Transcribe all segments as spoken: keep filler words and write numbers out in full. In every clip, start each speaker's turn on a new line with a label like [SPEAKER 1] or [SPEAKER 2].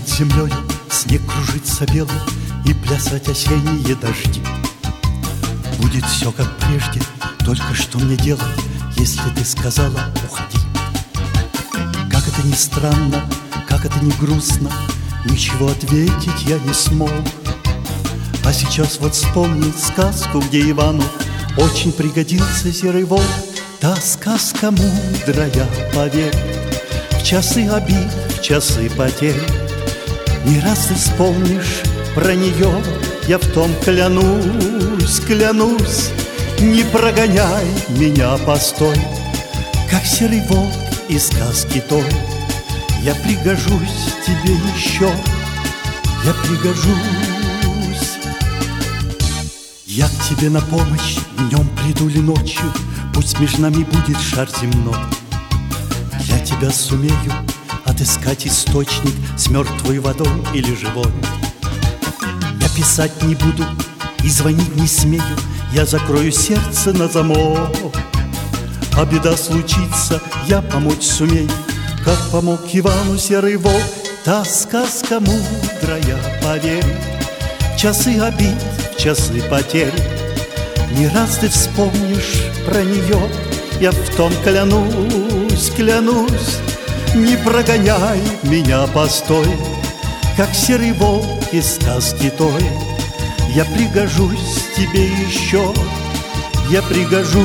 [SPEAKER 1] над землей снег кружится белый, и плясать осенние дожди. Будет все как прежде, только что мне делать, если ты сказала уходи? Как это ни странно, как это ни грустно, ничего ответить я не смог. А сейчас вот вспомнил сказку, где Ивану очень пригодился серый волк. Та сказка мудрая, поверь, в часы обид, в часы потерь. Не раз ты вспомнишь про нее, я в том клянусь, клянусь. Не прогоняй меня, постой, как серый волк из сказки той. Я пригожусь тебе еще, я пригожусь. Я к тебе на помощь днем приду ли ночью, пусть между нами будет шар земной. Я тебя сумею отыскать источник с мертвой водой или живой. Я писать не буду и звонить не смею, я закрою сердце на замок. А беда случится, я помочь сумею, как помог Ивану серый волк. Та сказка мудрая, поверь, в часы обид, в часы потерь. Не раз ты вспомнишь про нее, я в том клянусь, клянусь. Не прогоняй меня, постой, как серый волк из сказки той. Я пригожусь тебе еще, я пригожусь.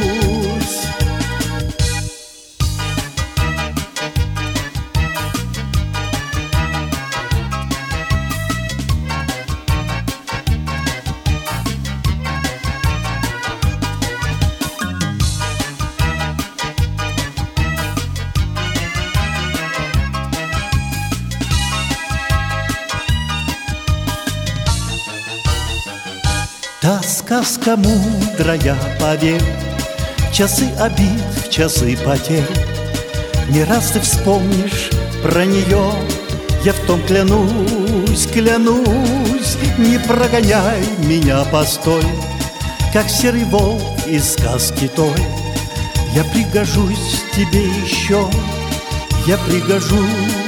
[SPEAKER 1] Та сказка мудрая, поверь, в часы обид, в часы потерь. Не раз ты вспомнишь про нее, я в том клянусь, клянусь. Не прогоняй меня, постой, как серый волк из сказки той. Я пригожусь тебе еще, я пригожусь.